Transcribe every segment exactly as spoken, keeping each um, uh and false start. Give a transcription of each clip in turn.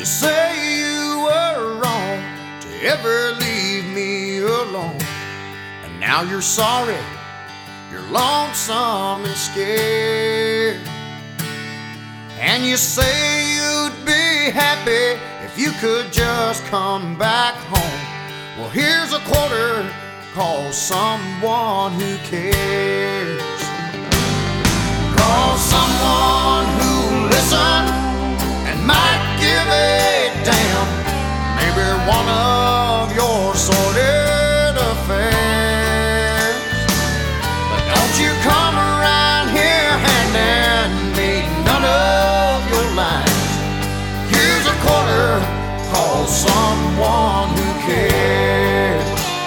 say you were wrong to ever leave me alone, and now you're sorry, you're lonesome and scared. And you say you'd be happy if you could just come back home. Well, here's a quarter, call someone who cares. Call someone who'll listen and might give a damn. Maybe one of your sordid affairs. But don't you come around here handing me none of your lines. Here's a quarter, call someone who cares.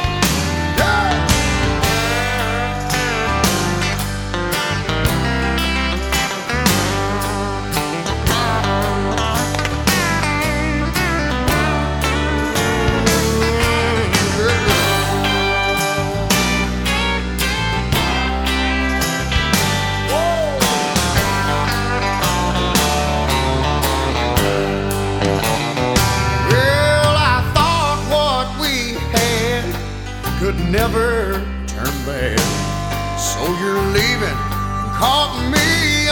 Could never turn bad, so you're leaving and caught me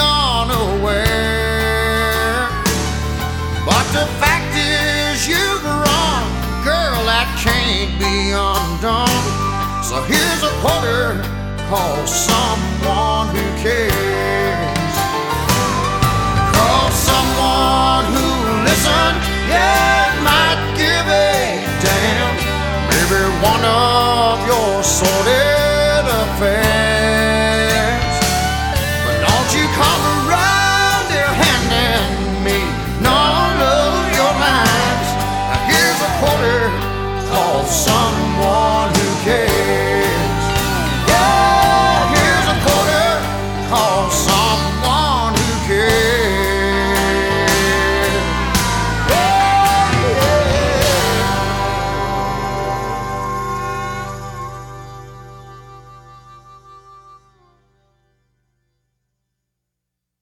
unaware. But the fact is you've run, girl, that can't be undone. So here's a quarter, call someone who cares. Call someone who'll listen, yeah, might give a damn. Maybe one of your sordid